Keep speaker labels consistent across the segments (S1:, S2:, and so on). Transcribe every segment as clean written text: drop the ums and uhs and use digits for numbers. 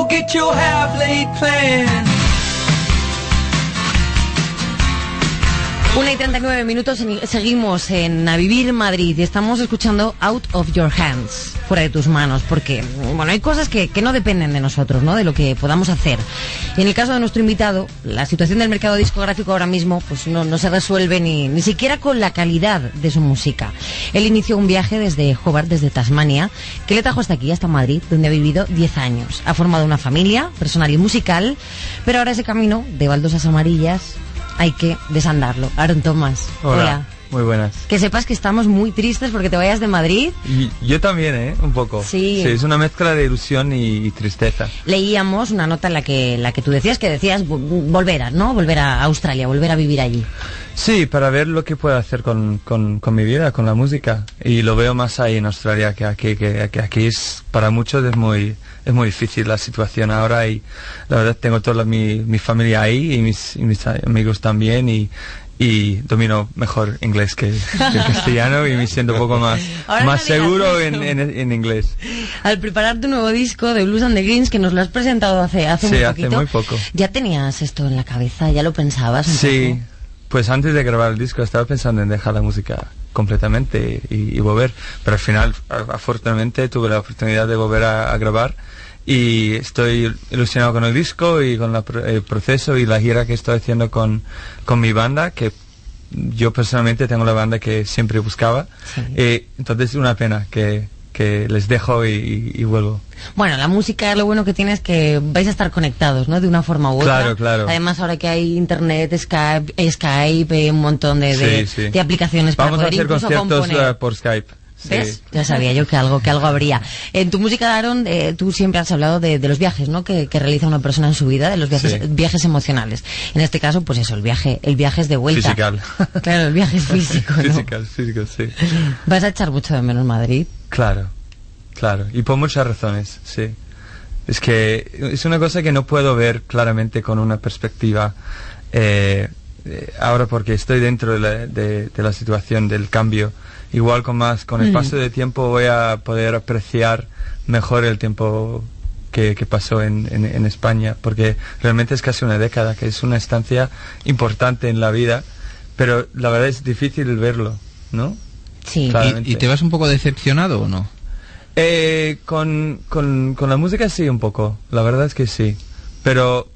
S1: Forget your half-laid plan.
S2: 1:39, seguimos en A Vivir Madrid y estamos escuchando Out of Your Hands, fuera de tus manos, porque bueno, hay cosas que no dependen de nosotros, ¿no? De lo que podamos hacer. Y en el caso de nuestro invitado, la situación del mercado discográfico ahora mismo pues no se resuelve ni siquiera con la calidad de su música. Él inició un viaje desde Hobart, desde Tasmania, que le trajo hasta aquí, hasta Madrid, donde ha vivido 10 años. Ha formado una familia personal y musical, pero ahora ese camino de baldosas amarillas hay que desandarlo. Aaron Thomas, hola.
S3: Muy buenas.
S2: Que sepas que estamos muy tristes porque te vayas de Madrid.
S3: Y yo también, un poco.
S2: Sí.
S3: Es una mezcla de ilusión y tristeza.
S2: Leíamos una nota en la que tú decías volver, ¿no? Volver a Australia, volver a vivir allí.
S3: Sí, para ver lo que puedo hacer con mi vida, con la música. Y lo veo más ahí en Australia que aquí, que aquí es, para muchos es muy difícil la situación ahora, y la verdad tengo toda mi familia ahí y mis amigos también, y domino mejor inglés que el castellano, y me siento un poco más seguro en inglés.
S2: Al preparar tu nuevo disco de Blues and the Greens, que nos lo has presentado hace muy poquito,
S3: hace muy poco.
S2: ¿Ya tenías esto en la cabeza? ¿Ya lo pensabas un
S3: poco? Pues antes de grabar el disco estaba pensando en dejar la música completamente y volver, pero al final afortunadamente tuve la oportunidad de volver a grabar, y estoy ilusionado con el disco y con el proceso y la gira que estoy haciendo con mi banda, que yo personalmente tengo la banda que siempre buscaba. Sí. Entonces es una pena que les dejo y vuelvo.
S2: Bueno, la música, lo bueno que tiene es que vais a estar conectados, ¿no? De una forma u otra.
S3: Claro.
S2: Además, ahora que hay internet, Skype, un montón de aplicaciones para poder incluso componer.
S3: Vamos a hacer conciertos por Skype.
S2: ¿Ves?
S3: Sí.
S2: Ya sabía yo que algo habría. En tu música, Aaron, tú siempre has hablado de los viajes, ¿no? Que realiza una persona en su vida, de los viajes emocionales. En este caso, pues eso, el viaje es de vuelta.
S3: Físico.
S2: Claro, el viaje es físico, ¿no?
S3: Físico, sí.
S2: ¿Vas a echar mucho de menos Madrid?
S3: Claro. Y por muchas razones, sí. Es que es una cosa que no puedo ver claramente con una perspectiva ahora, porque estoy dentro de la situación del cambio. Igual con el paso del tiempo voy a poder apreciar mejor el tiempo que pasó en España, porque realmente es casi una década, que es una estancia importante en la vida, pero la verdad es difícil verlo, ¿no?
S2: Sí.
S4: ¿Y te vas un poco decepcionado o no?
S3: Con la música sí, un poco, la verdad es que sí, pero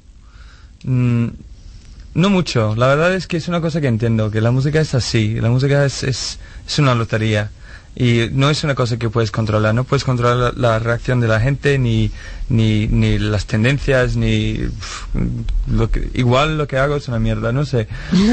S3: no mucho. La verdad es que es una cosa que entiendo, que la música es así, la música es una lotería, y no es una cosa que puedes controlar. No puedes controlar la reacción de la gente, ni las tendencias, igual lo que hago es una mierda, no sé.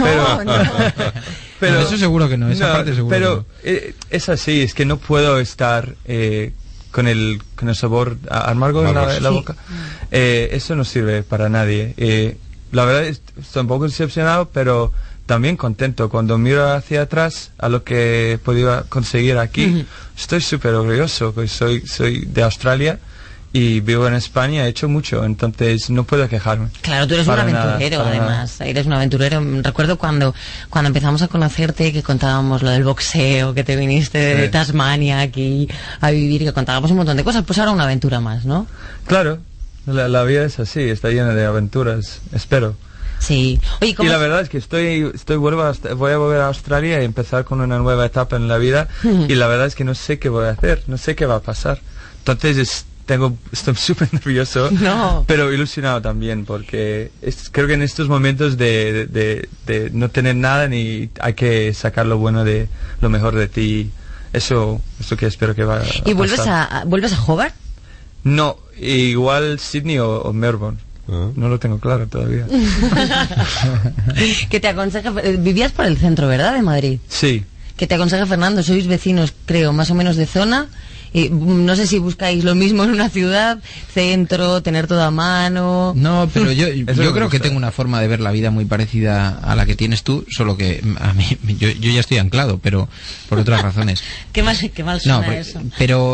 S3: Pero
S4: eso seguro que no, esa parte seguro.
S3: Pero es así, es que no puedo estar con el sabor amargo en la boca. Eso no sirve para nadie. La verdad estoy un poco decepcionado, pero también contento. Cuando miro hacia atrás a lo que he podido conseguir aquí, estoy súper orgulloso, pues soy de Australia y vivo en España, he hecho mucho, entonces no puedo quejarme.
S2: Claro, tú eres un aventurero, además, eres un aventurero. Recuerdo cuando empezamos a conocerte, que contábamos lo del boxeo, que te viniste de Tasmania aquí a vivir, que contábamos un montón de cosas, pues ahora una aventura más, ¿no?
S3: Claro, la vida es así, está llena de aventuras, espero.
S2: Sí. Oye,
S3: y la verdad es que voy a volver a Australia y empezar con una nueva etapa en la vida, y la verdad es que no sé qué voy a hacer, no sé qué va a pasar. Entonces estoy súper nervioso, pero ilusionado también, porque creo que en estos momentos de no tener nada, ni hay que sacar lo bueno de lo mejor de ti. Eso que espero que va a
S2: ¿Y
S3: pasar.
S2: vuelves a Hobart?
S3: No, igual Sydney o Melbourne. No lo tengo claro todavía.
S2: Que te aconseja, vivías por el centro, ¿verdad?, de Madrid.
S3: Sí.
S2: Que te aconseja Fernando, sois vecinos, creo, más o menos de zona. No sé si buscáis lo mismo en una ciudad, centro, tener todo a mano.
S4: No, pero yo creo que tengo una forma de ver la vida muy parecida a la que tienes tú, solo que a mí yo ya estoy anclado, pero por otras razones.
S2: Qué mal suena eso.
S4: Pero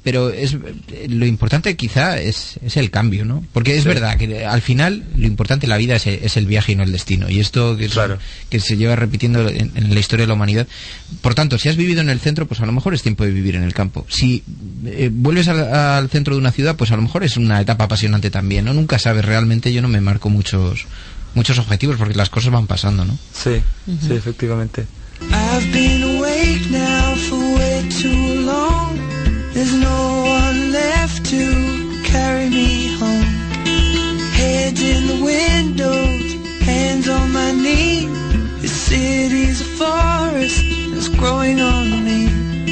S4: pero lo importante quizá es el cambio, ¿no? Porque es verdad que al final lo importante en la vida es el viaje y no el destino, y esto que se lleva repitiendo en la historia de la humanidad. Por tanto, si has vivido en el centro, pues a lo mejor es tiempo de vivir en el campo. Si vuelves al centro de una ciudad, pues a lo mejor es una etapa apasionante también, ¿no? Nunca sabes, realmente yo no me marco muchos objetivos porque las cosas van pasando, ¿no?
S3: Sí, sí, efectivamente.
S1: I've been awake now for way too long. There's no one left to carry me home. Head in the windows, hands on my knees. This city's a forest that's growing on me.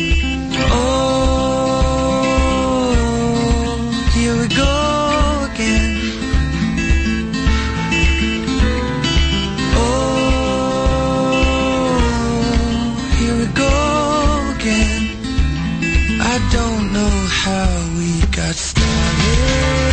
S1: Oh, here we go again. I don't know how we got started.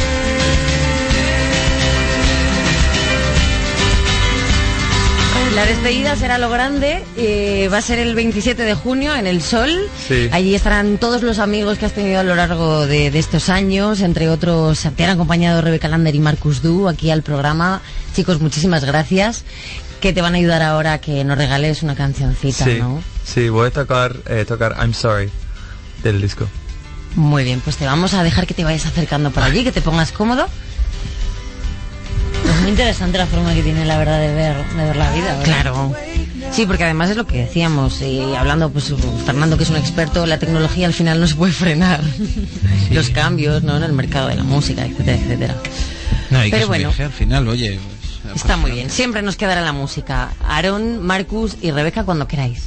S2: La despedida será lo grande, va a ser el 27 de junio en El Sol.
S3: Sí.
S2: Allí estarán todos los amigos que has tenido a lo largo de estos años, entre otros te han acompañado Rebecca Lander y Marcus Du aquí al programa. Chicos, muchísimas gracias, que te van a ayudar ahora a que nos regales una cancioncita,
S3: sí,
S2: ¿no?
S3: Sí, voy a tocar I'm Sorry del disco.
S2: Muy bien, pues te vamos a dejar que te vayas acercando por allí, que te pongas cómodo. Es muy interesante la forma que tiene, la verdad, de ver la vida, ¿verdad? Claro. Sí, porque además es lo que decíamos, hablando, pues Fernando, que es un experto, la tecnología al final no se puede frenar. Sí. Los cambios, ¿no? En el mercado de la música, etcétera, etcétera.
S4: No, hay
S2: pero
S4: que
S2: bueno,
S4: al final, oye... Pues,
S2: está muy bien, siempre nos quedará la música. Aaron, Marcus y Rebeca, cuando queráis.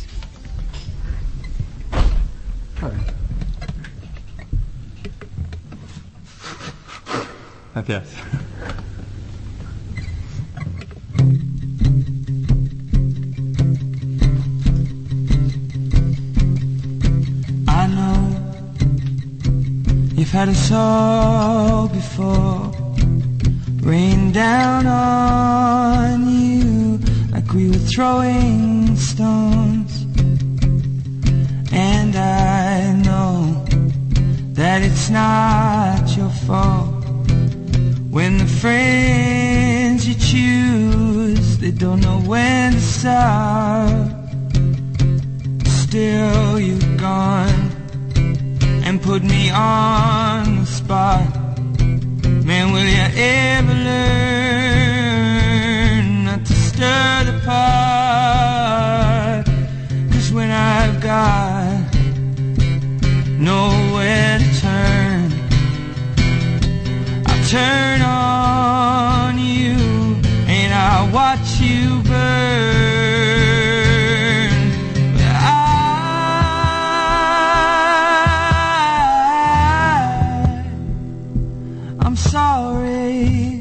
S3: Gracias.
S1: I know you've had us all before. Rain down on you like we were throwing stones. And I know that it's not your fault. When the friends you choose, they don't know when to start. Still you've gone and put me on the spot. Man, will you ever learn not to stir the pot? 'Cause when I've got nowhere to turn, I'll turn on you and I'll watch you burn. But I'm sorry.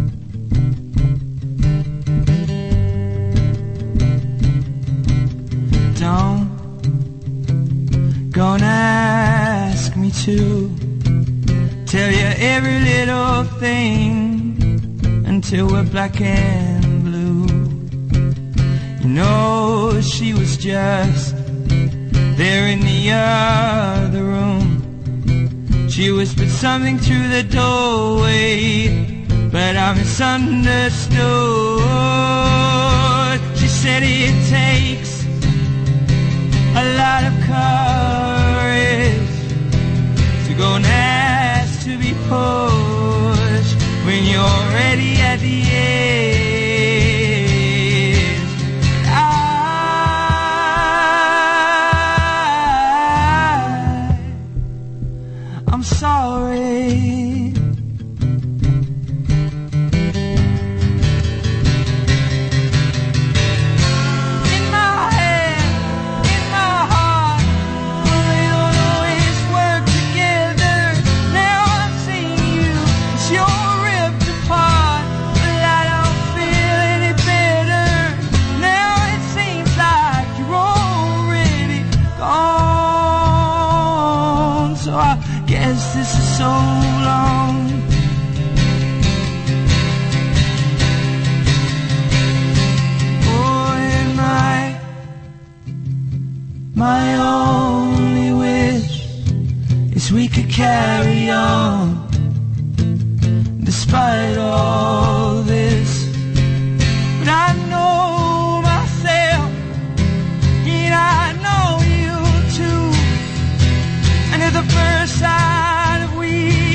S1: Don't gonna ask me to tell you every little thing until we're black and blue. You know she was just there in the other room. She whispered something through the doorway, but I misunderstood. She said it takes a lot of courage to go and ask to be pushed when you're already at the edge. I'm sorry. This is so long. Oh, and my only wish is we could carry on despite all